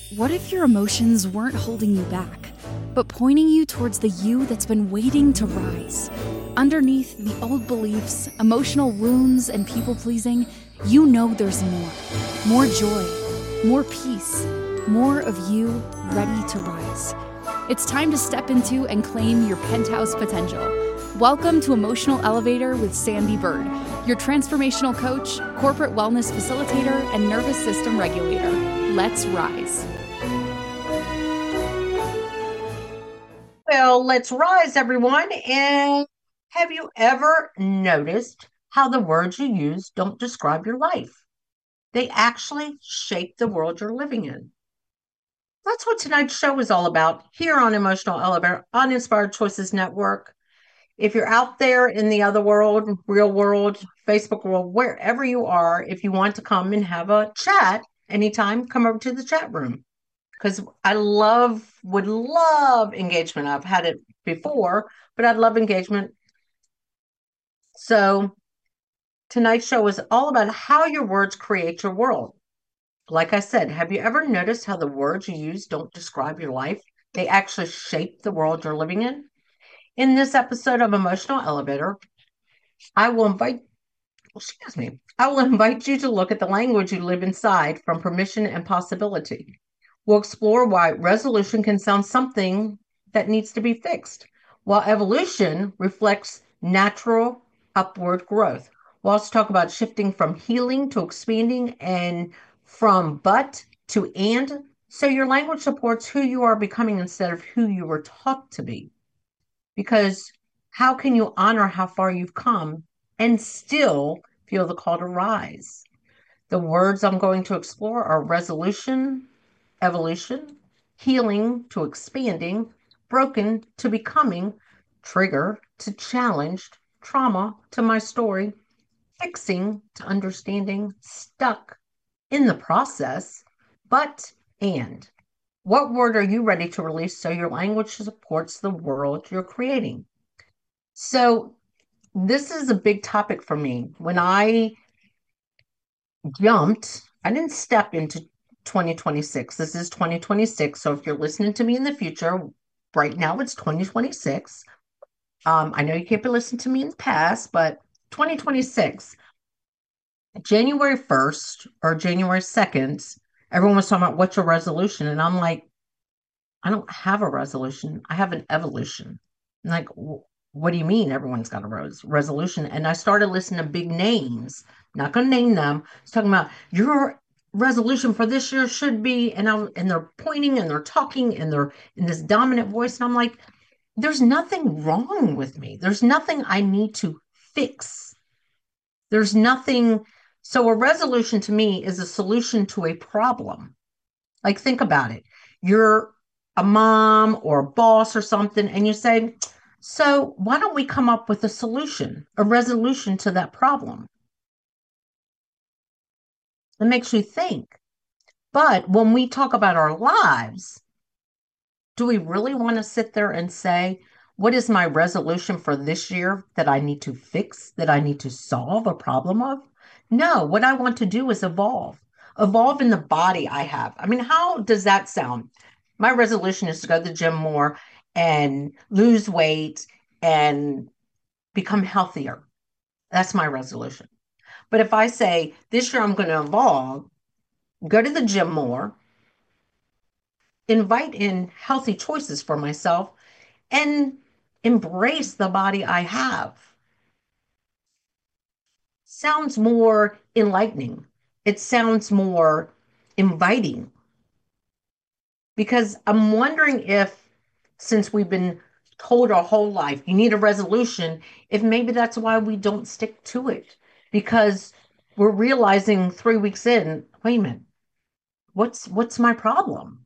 What if your emotions weren't holding you back, but pointing you towards the you that's been waiting to rise? Underneath the old beliefs, emotional wounds, and people-pleasing, you know there's more. More joy, more peace, more of you ready to rise. It's time to step into and claim your penthouse potential. Welcome to Emotional Elevator with Sandy Bird, your transformational coach, corporate wellness facilitator, and nervous system regulator. Let's rise. Well, let's rise, everyone. And have you ever noticed how the words you use don't describe your life? They actually shape the world you're living in. That's what tonight's show is all about here on Emotional Elevator on Inspired Choices Network. If you're out there in the other world, real world, Facebook world, wherever you are, if you want to come and have a chat anytime, come over to the chat room because would love engagement. I've had it before, but I'd love engagement. So tonight's show is all about how your words create your world. Like I said, have you ever noticed how the words you use don't describe your life? They actually shape the world you're living in. In this episode of Emotional Elevator, I will invite you to look at the language you live inside from permission and possibility. We'll explore why resolution can sound something that needs to be fixed, while evolution reflects natural upward growth. We'll also talk about shifting from healing to expanding and from but to and, so your language supports who you are becoming instead of who you were taught to be. Because how can you honor how far you've come and still feel the call to rise? The words I'm going to explore are resolution, evolution, healing to expanding, broken to becoming, trigger to challenged, trauma to my story, fixing to understanding, stuck in the process, but and. What word are you ready to release so your language supports the world you're creating? So, this is a big topic for me. When I I didn't step into 2026. This is 2026. So if you're listening to me in the future, right now it's 2026. I know you can't be listening to me in the past, but 2026, January 1st or January 2nd, everyone was talking about what's your resolution. And I'm like, I don't have a resolution. I have an evolution. I'm like, what do you mean everyone's got a resolution? And I started listening to big names, not going to name them. It's talking about your resolution for this year should be, and they're pointing and they're talking and they're in this dominant voice. And I'm like, there's nothing wrong with me. There's nothing I need to fix. There's nothing. So a resolution to me is a solution to a problem. Like, think about it. You're a mom or a boss or something, and you say, so why don't we come up with a solution, a resolution to that problem? It makes you think. But when we talk about our lives, do we really want to sit there and say, what is my resolution for this year that I need to fix, that I need to solve a problem of? No, what I want to do is evolve in the body I have. I mean, how does that sound? My resolution is to go to the gym more and lose weight and become healthier. That's my resolution. But if I say this year I'm going to evolve, go to the gym more, invite in healthy choices for myself, and embrace the body I have. Sounds more enlightening. It sounds more inviting because I'm wondering if, since we've been told our whole life, you need a resolution, if maybe that's why we don't stick to it because we're realizing 3 weeks in, wait a minute, what's my problem?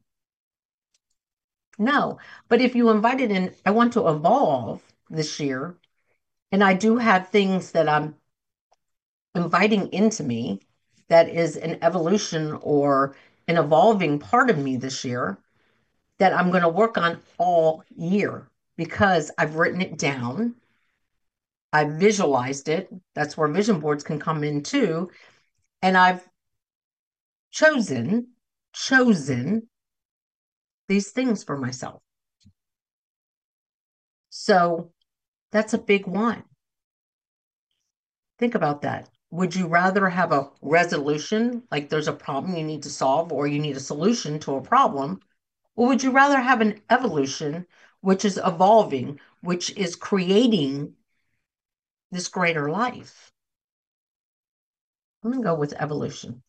No, but if you invited in, I want to evolve this year, and I do have things that I'm inviting into me that is an evolution or an evolving part of me this year that I'm going to work on all year because I've written it down. I've visualized it. That's where vision boards can come in too. And I've chosen these things for myself. So that's a big one. Think about that. Would you rather have a resolution, like there's a problem you need to solve, or you need a solution to a problem? Or would you rather have an evolution, which is evolving, which is creating this greater life? I'm going to go with evolution.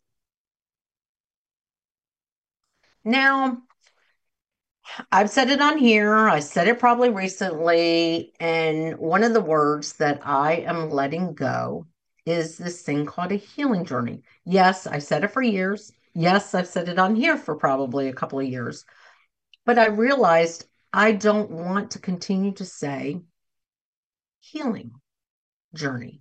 Now, I've said it on here. I said it probably recently. And one of the words that I am letting go is this thing called a healing journey. Yes, I've said it for years. Yes, I've said it on here for probably a couple of years. But I realized I don't want to continue to say healing journey.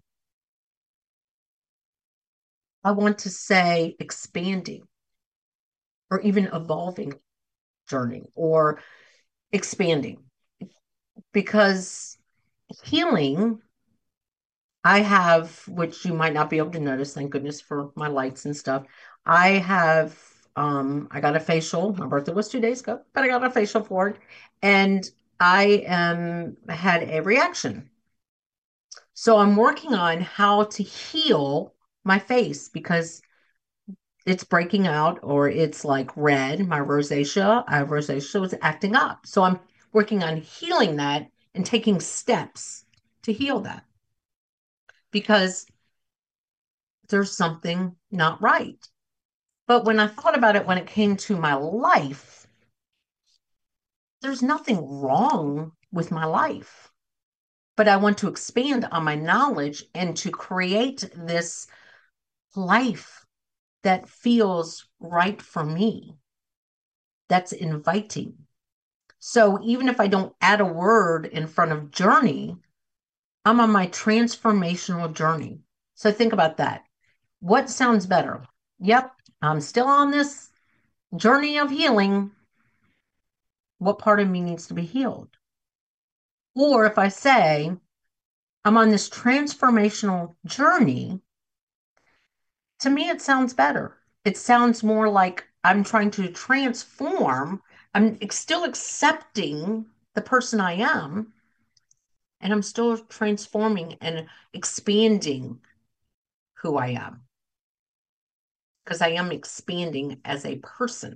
I want to say expanding or even evolving journey or expanding because healing, I have, which you might not be able to notice, thank goodness for my lights and stuff. I have, I got a facial. My birthday was 2 days ago, but I got a facial for it. And I had a reaction. So I'm working on how to heal my face because it's breaking out or it's like red. My rosacea, I have rosacea, was acting up. So I'm working on healing that and taking steps to heal that because there's something not right. But when I thought about it, when it came to my life, there's nothing wrong with my life. But I want to expand on my knowledge and to create this life that feels right for me, that's inviting. So even if I don't add a word in front of journey, I'm on my transformational journey. So think about that. What sounds better? Yep, I'm still on this journey of healing. What part of me needs to be healed? Or if I say, I'm on this transformational journey, to me, it sounds better. It sounds more like I'm trying to transform. I'm still accepting the person I am, and I'm still transforming and expanding who I am because I am expanding as a person.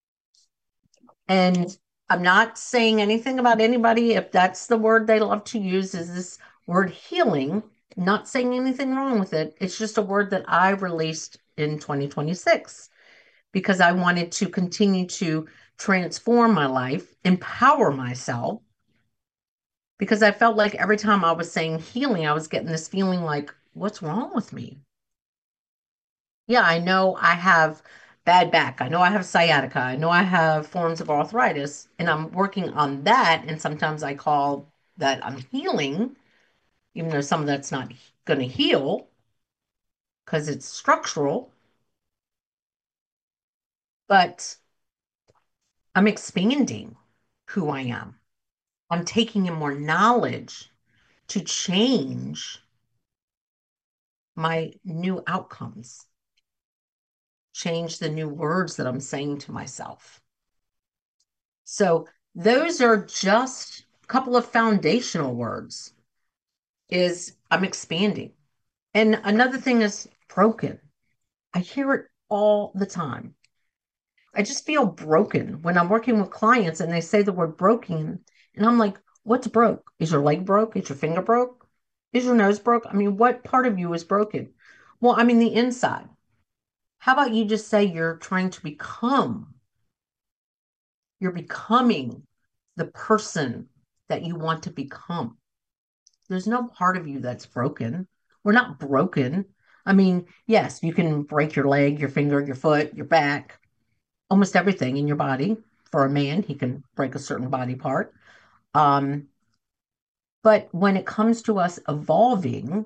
And I'm not saying anything about anybody. If that's the word they love to use, is this word healing. Not saying anything wrong with it. It's just a word that I released in 2026 because I wanted to continue to transform my life, empower myself, because I felt like every time I was saying healing, I was getting this feeling like, what's wrong with me? Yeah, I know I have bad back. I know I have sciatica. I know I have forms of arthritis, and I'm working on that. And sometimes I call that I'm healing, even though some of that's not going to heal because it's structural. But I'm expanding who I am. I'm taking in more knowledge to change my new outcomes, change the new words that I'm saying to myself. So those are just a couple of foundational words is I'm expanding. And another thing is broken. I hear it all the time. I just feel broken when I'm working with clients and they say the word broken. And I'm like, what's broke? Is your leg broke? Is your finger broke? Is your nose broke? I mean, what part of you is broken? Well, I mean, the inside. How about you just say you're trying to become, you're becoming the person that you want to become? There's no part of you that's broken. We're not broken. I mean, yes, you can break your leg, your finger, your foot, your back, almost everything in your body. For a man, he can break a certain body part. Um, but when it comes to us evolving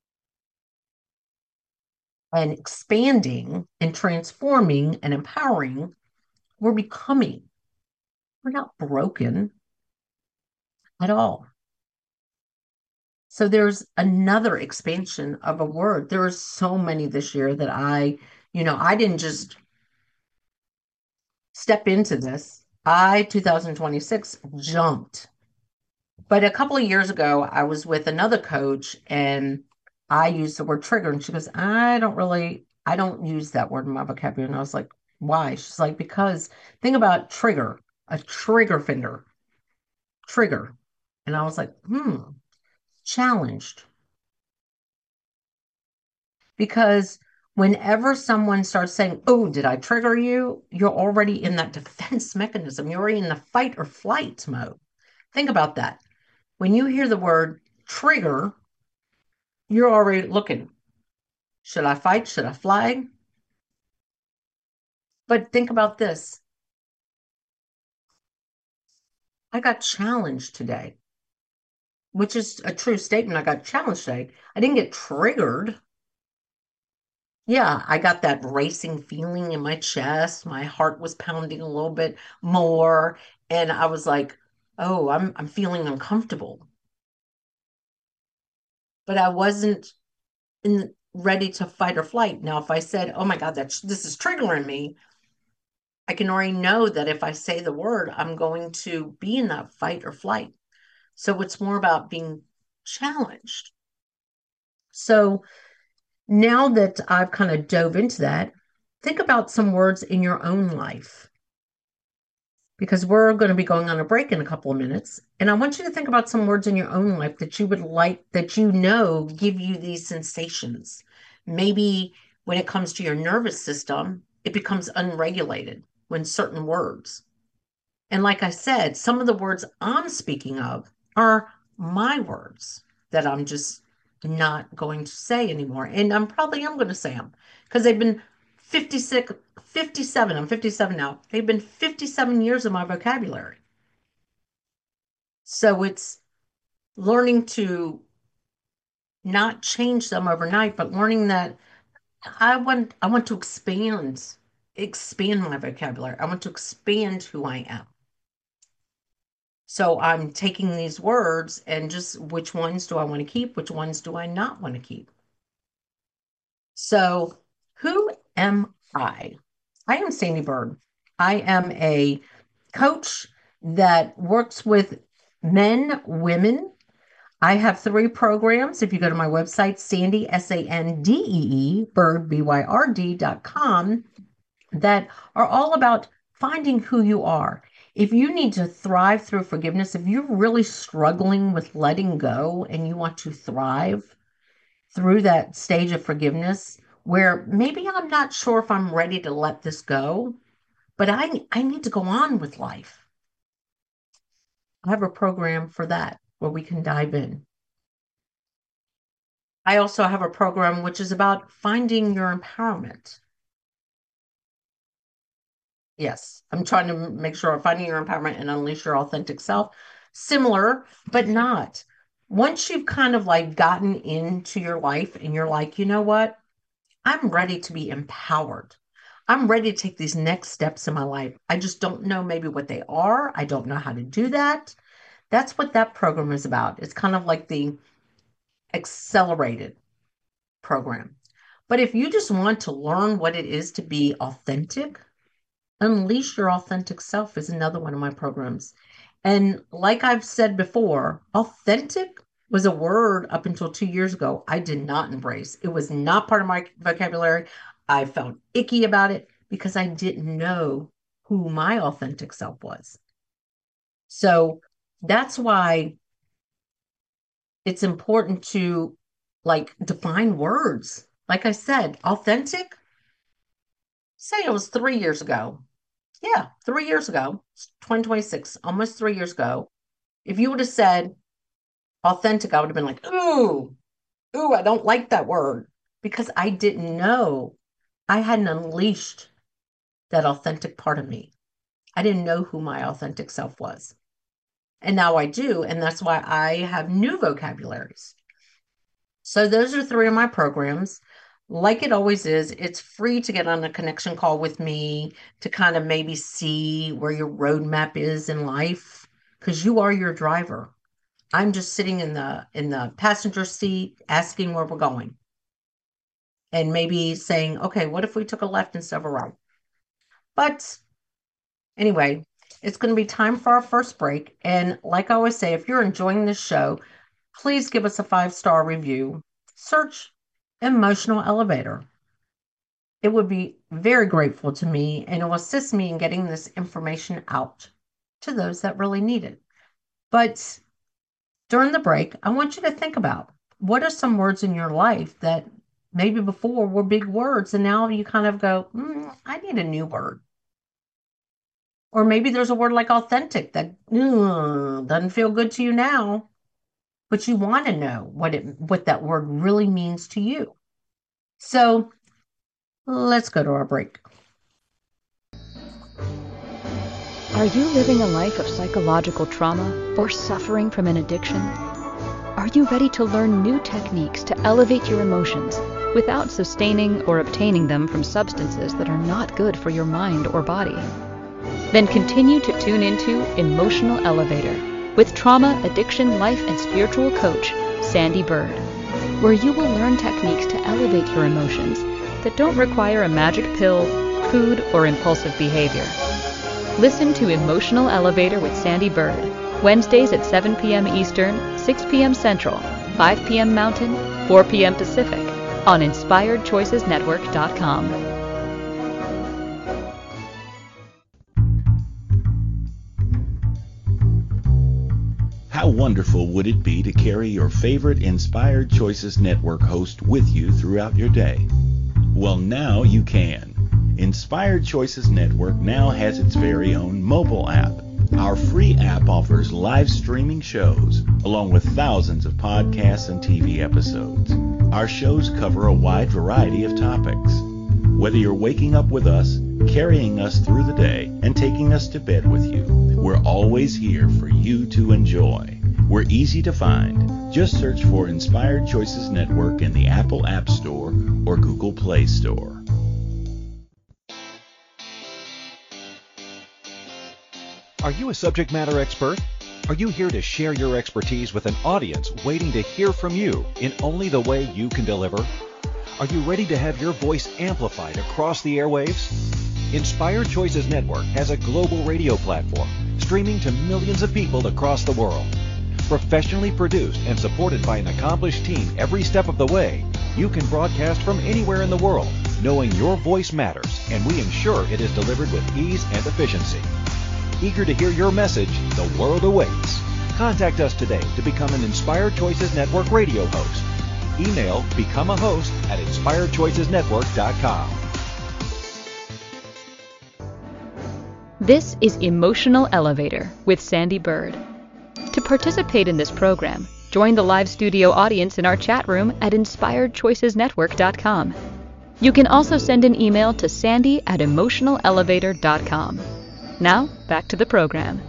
and expanding and transforming and empowering, we're becoming. We're not broken at all. So there's another expansion of a word. There are so many this year that I didn't just step into this. I 2026 jumped. But a couple of years ago, I was with another coach and I used the word trigger. And she goes, I don't use that word in my vocabulary. And I was like, why? She's like, because think about trigger, a trigger finger, trigger. And I was like, challenged. Because whenever someone starts saying, oh, did I trigger you? You're already in that defense mechanism. You're already in the fight or flight mode. Think about that. When you hear the word trigger, you're already looking. Should I fight? Should I flag? But think about this. I got challenged today, which is a true statement. I got challenged today. I didn't get triggered. Yeah, I got that racing feeling in my chest. My heart was pounding a little bit more. And I was like, oh, I'm feeling uncomfortable. But I wasn't ready to fight or flight. Now, if I said, oh my God, this is triggering me, I can already know that if I say the word, I'm going to be in that fight or flight. So it's more about being challenged. So now that I've kind of dove into that, think about some words in your own life because we're going to be going on a break in a couple of minutes. And I want you to think about some words in your own life that you would like, that you know give you these sensations. Maybe when it comes to your nervous system, it becomes unregulated when certain words. And like I said, some of the words I'm speaking of are my words that I'm just not going to say anymore. And I'm going to say them because they've been 56, 57. I'm 57 now. They've been 57 years of my vocabulary. So it's learning to not change them overnight, but learning that I want to expand my vocabulary. I want to expand who I am. So I'm taking these words and just which ones do I want to keep? Which ones do I not want to keep? So who am I? I am Sandy Bird. I am a coach that works with men, women. I have three programs. If you go to my website, Sandy, Sandee, Bird, BYRD.com, that are all about finding who you are. If you need to thrive through forgiveness, if you're really struggling with letting go and you want to thrive through that stage of forgiveness, where maybe I'm not sure if I'm ready to let this go, but I need to go on with life. I have a program for that where we can dive in. I also have a program which is about finding your empowerment. Yes, I'm trying to make sure I'm finding your empowerment and unleash your authentic self. Similar, but not. Once you've kind of like gotten into your life and you're like, you know what? I'm ready to be empowered. I'm ready to take these next steps in my life. I just don't know maybe what they are. I don't know how to do that. That's what that program is about. It's kind of like the accelerated program. But if you just want to learn what it is to be authentic, Unleash Your Authentic Self is another one of my programs. And like I've said before, authentic was a word up until 2 years ago I did not embrace. It was not part of my vocabulary. I felt icky about it because I didn't know who my authentic self was. So that's why it's important to like define words. Like I said, authentic, say it was 3 years ago. Yeah, 3 years ago, 2026, almost 3 years ago. If you would have said authentic, I would have been like, ooh, I don't like that word because I didn't know. I hadn't unleashed that authentic part of me. I didn't know who my authentic self was. And now I do. And that's why I have new vocabularies. So those are three of my programs. Like it always is, it's free to get on a connection call with me to kind of maybe see where your roadmap is in life because you are your driver. I'm just sitting in the passenger seat asking where we're going and maybe saying, okay, what if we took a left instead of a right? But anyway, It's going to be time for our first break. And like I always say, if you're enjoying this show, please give us a 5-star review. Search Emotional Elevator. It would be very grateful to me and it will assist me in getting this information out to those that really need it. But during the break, I want you to think about what are some words in your life that maybe before were big words and now you kind of go, I need a new word. Or maybe there's a word like authentic that doesn't feel good to you now, but you want to know what that word really means to you. So let's go to our break. Are you living a life of psychological trauma or suffering from an addiction? Are you ready to learn new techniques to elevate your emotions without sustaining or obtaining them from substances that are not good for your mind or body? Then continue to tune into Emotional Elevator with trauma, addiction, life, and spiritual coach, Sandy Bird, where you will learn techniques to elevate your emotions that don't require a magic pill, food, or impulsive behavior. Listen to Emotional Elevator with Sandy Bird, Wednesdays at 7 p.m. Eastern, 6 p.m. Central, 5 p.m. Mountain, 4 p.m. Pacific, on InspiredChoicesNetwork.com. How wonderful would it be to carry your favorite Inspired Choices Network host with you throughout your day? Well, now you can. Inspired Choices Network now has its very own mobile app. Our free app offers live streaming shows, along with thousands of podcasts and TV episodes. Our shows cover a wide variety of topics. Whether you're waking up with us, carrying us through the day, and taking us to bed with you, we're always here for you to enjoy. We're easy to find. Just search for Inspired Choices Network in the Apple App Store or Google Play Store. Are you a subject matter expert? Are you here to share your expertise with an audience waiting to hear from you in only the way you can deliver? Are you ready to have your voice amplified across the airwaves? Inspired Choices Network has a global radio platform streaming to millions of people across the world. Professionally produced and supported by an accomplished team every step of the way, you can broadcast from anywhere in the world, knowing your voice matters, and we ensure it is delivered with ease and efficiency. Eager to hear your message, the world awaits. Contact us today to become an Inspired Choices Network radio host. Email become a host at inspiredchoicesnetwork.com. This is Emotional Elevator with Sandy Bird. To participate in this program, join the live studio audience in our chat room at inspiredchoicesnetwork.com. You can also send an email to sandy@emotionalelevator.com. Now, back to the program.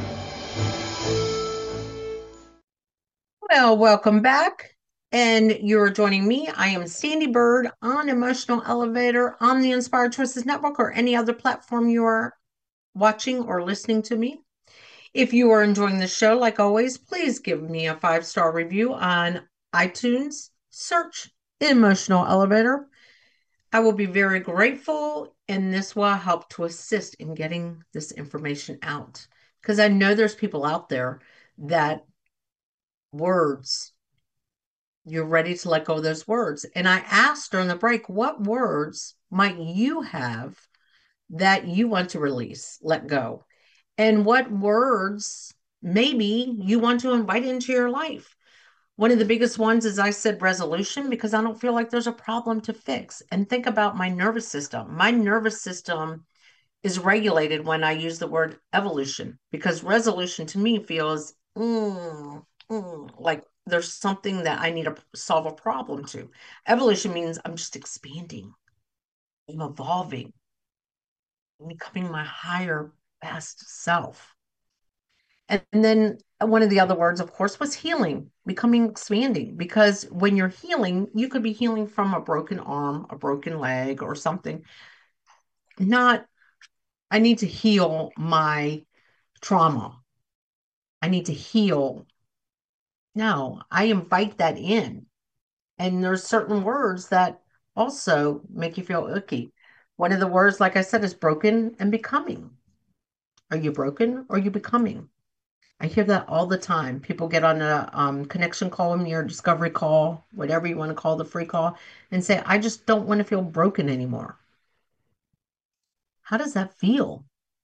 Well, welcome back. And you're joining me. I am Sandy Bird on Emotional Elevator on the Inspired Choices Network or any other platform you are watching or listening to me. If you are enjoying the show, like always, please give me a 5-star review on iTunes. Search Emotional Elevator. I will be very grateful, and this will help to assist in getting this information out. Because I know there's people out there that words, you're ready to let go of those words. And I asked during the break, what words might you have that you want to release, let go? And what words maybe you want to invite into your life? One of the biggest ones is I said resolution because I don't feel like there's a problem to fix. And think about my nervous system. My nervous system is regulated when I use the word evolution because resolution to me feels like there's something that I need to solve a problem to. Evolution means I'm just expanding, I'm evolving, I'm becoming my higher best self. And then one of the other words, of course, was healing, becoming expanding. Because when you're healing, you could be healing from a broken arm, a broken leg, or something. Not, I need to heal my trauma. I need to heal. No, I invite that in. And there's certain words that also make you feel icky. One of the words, like I said, is broken and becoming. Are you broken or are you becoming? I hear that all the time. People get on a connection call with me or discovery call, whatever you want to call the free call, and say, I just don't want to feel broken anymore. How does that feel?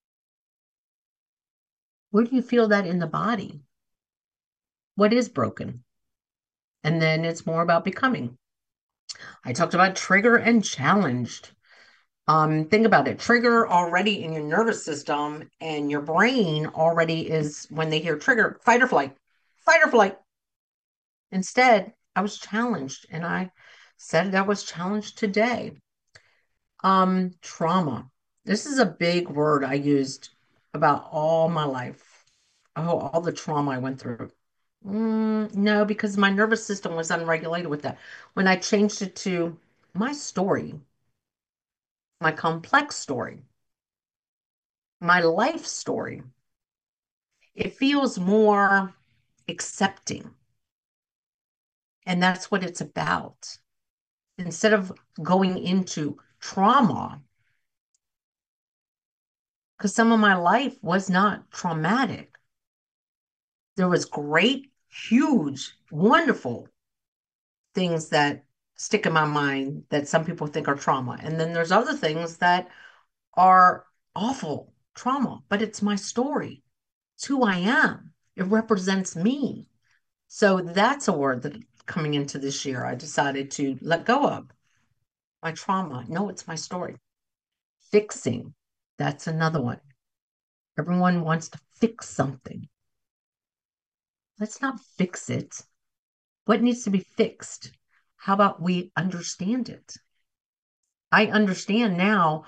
Where do you feel that in the body? What is broken? And then it's more about becoming. I talked about trigger and challenged. Think about it. Trigger already in your nervous system and your brain already is when they hear trigger, fight or flight, fight or flight. Instead, I was challenged and I said I was challenged today. Trauma. This is a big word I used about all my life. Oh, all the trauma I went through. No, because my nervous system was unregulated with that. When I changed it to my story, my complex story, my life story, it feels more accepting. And that's what it's about. Instead of going into trauma, because some of my life was not traumatic. There was great, huge, wonderful things that stick in my mind that some people think are trauma. And then there's other things that are awful trauma, but it's my story. It's who I am. It represents me. So that's a word that coming into this year, I decided to let go of my trauma. No, it's my story. Fixing. That's another one. Everyone wants to fix something. Let's not fix it. What needs to be fixed? How about we understand it? I understand now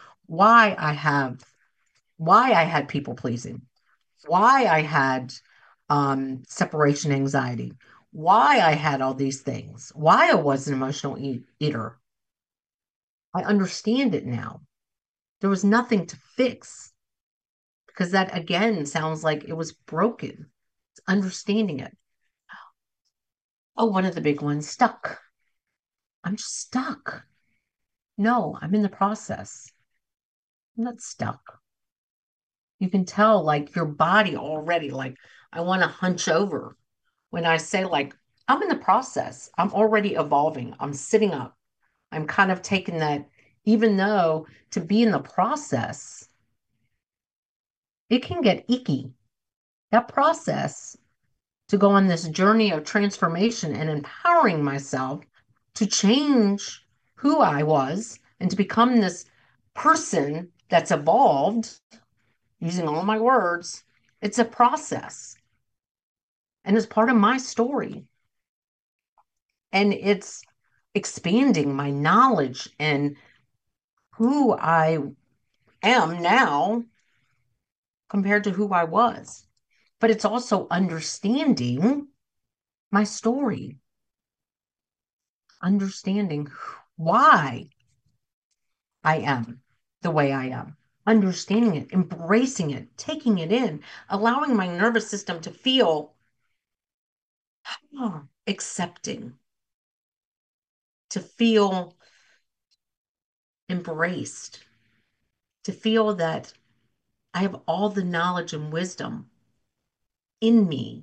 why I had people pleasing, why I had separation anxiety, why I had all these things, why I was an emotional eater. I understand it now. There was nothing to fix because that again sounds like it was broken. It's understanding it. Oh, one of the big ones, stuck. I'm just stuck. No, I'm in the process. I'm not stuck. You can tell like your body already, like I want to hunch over when I say like I'm in the process. I'm already evolving. I'm sitting up. I'm kind of taking that, even though to be in the process, it can get icky. That process to go on this journey of transformation and empowering myself to change who I was and to become this person that's evolved using all my words, it's a process and it's part of my story. And it's expanding my knowledge and who I am now compared to who I was. But it's also understanding my story, understanding why I am the way I am, understanding it, embracing it, taking it in, allowing my nervous system to feel accepting, to feel embraced, to feel that I have all the knowledge and wisdom in me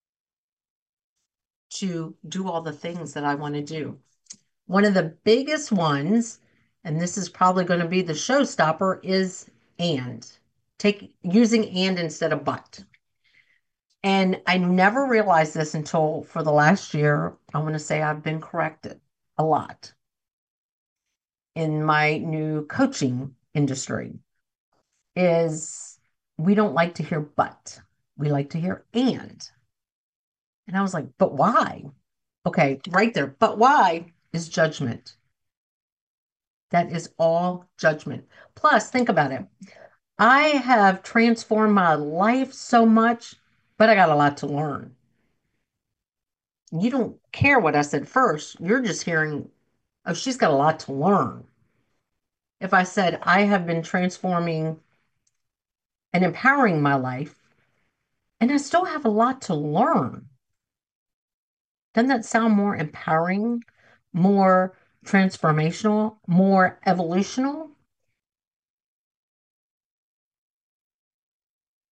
to do all the things that I want to do. One of the biggest ones, and this is probably going to be the showstopper, is and. Take using and instead of but. And I never realized this until for the last year. I want to say I've been corrected a lot in my new coaching industry is we don't like to hear but. We like to hear and. And I was like, but why? Okay, right there. But why is judgment. That is all judgment. Plus, think about it. I have transformed my life so much, but I got a lot to learn. You don't care what I said first. You're just hearing, oh, she's got a lot to learn. If I said I have been transforming and empowering my life, and I still have a lot to learn, doesn't that sound more empowering, more transformational, more evolutional?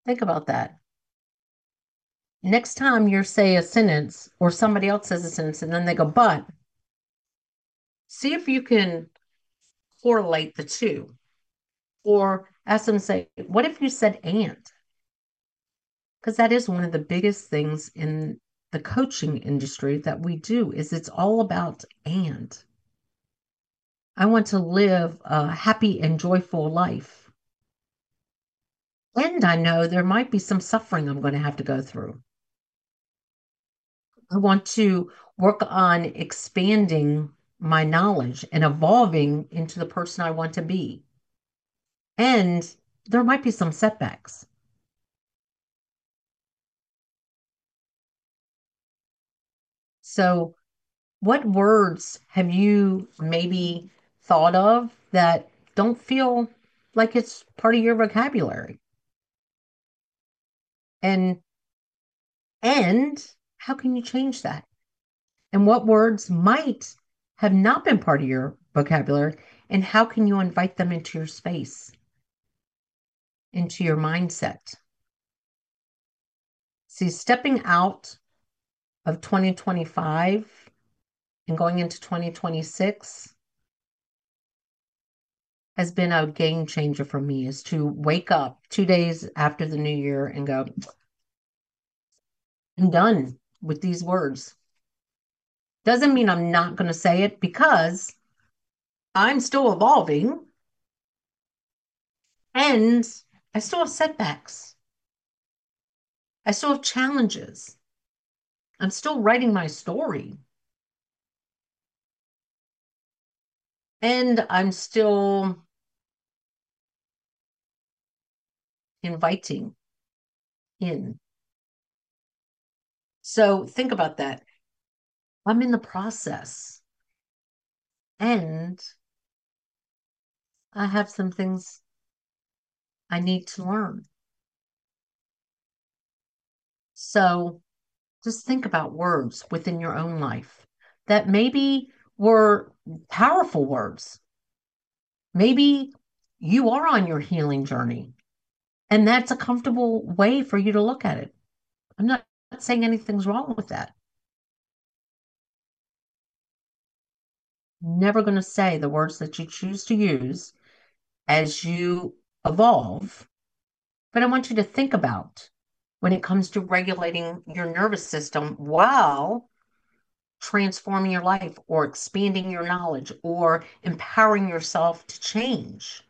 Think about that. Next time you say a sentence or somebody else says a sentence and then they go, but, see if you can correlate the two. Or ask them to say, what if you said and? Because that is one of the biggest things in the coaching industry that we do is it's all about and. I want to live a happy and joyful life. And I know there might be some suffering I'm going to have to go through. I want to work on expanding my knowledge and evolving into the person I want to be. And there might be some setbacks. So, what words have you maybe thought of that don't feel like it's part of your vocabulary? And how can you change that? And what words might have not been part of your vocabulary, and how can you invite them into your space, into your mindset? See, stepping out of 2025 and going into 2026 has been a game changer for me, is to wake up 2 days after the new year and go, I'm done with these words. Doesn't mean I'm not going to say it, because I'm still evolving and I still have setbacks. I still have challenges. I'm still writing my story. And I'm still inviting in. So think about that. I'm in the process. And I have some things I need to learn. So just think about words within your own life that maybe were powerful words. Maybe you are on your healing journey, and that's a comfortable way for you to look at it. I'm not saying anything's wrong with that. Never going to say the words that you choose to use as you evolve, but I want you to think about when it comes to regulating your nervous system while transforming your life or expanding your knowledge or empowering yourself to change.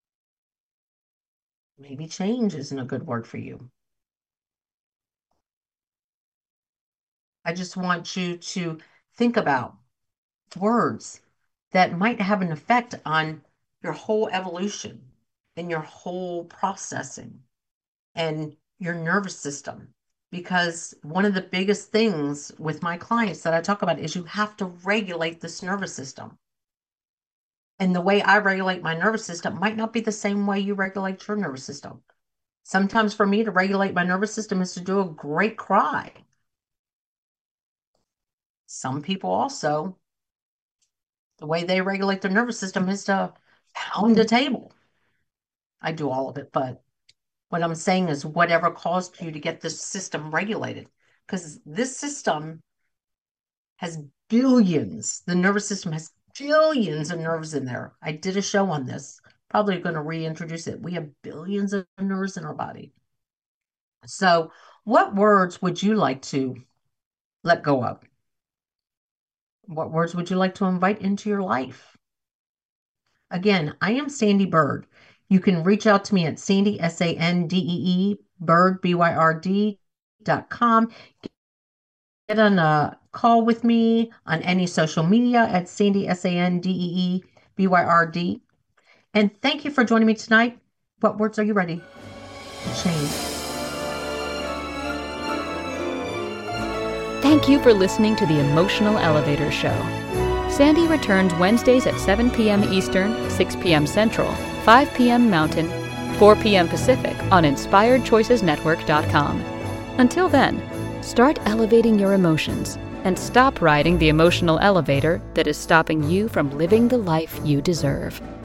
Maybe change isn't a good word for you. I just want you to think about words that might have an effect on your whole evolution and your whole processing and your nervous system. Because one of the biggest things with my clients that I talk about is you have to regulate this nervous system. And the way I regulate my nervous system might not be the same way you regulate your nervous system. Sometimes for me to regulate my nervous system is to do a great cry. Some people also, the way they regulate their nervous system is to pound a table. I do all of it, but what I'm saying is whatever caused you to get this system regulated, because this system has billions. The nervous system has billions of nerves in there. I did a show on this. Probably going to reintroduce it. We have billions of nerves in our body. So what words would you like to let go of? What words would you like to invite into your life? Again, I am Sandy Bird. You can reach out to me at Sandy, S-A-N-D-E-E, Bird, BYRD.com. Get on a call with me on any social media at Sandy, S-A-N-D-E-E, BYRD. And thank you for joining me tonight. What words are you ready to change? Thank you for listening to the Emotional Elevator Show. Sandy returns Wednesdays at 7 p.m. Eastern, 6 p.m. Central, 5 p.m. Mountain, 4 p.m. Pacific on InspiredChoicesNetwork.com. Until then, start elevating your emotions and stop riding the emotional elevator that is stopping you from living the life you deserve.